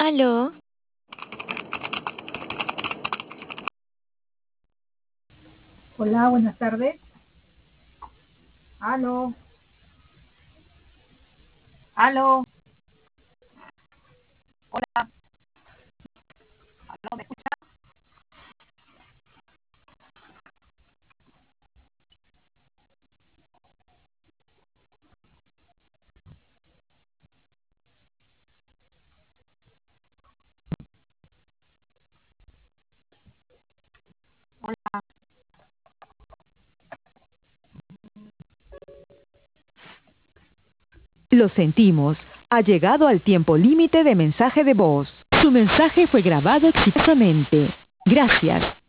Aló, Hola, buenas tardes. Aló, aló, hola, aló, ¿me escucha? Lo sentimos. Ha llegado al tiempo límite de mensaje de voz. Su mensaje fue grabado exitosamente. Gracias.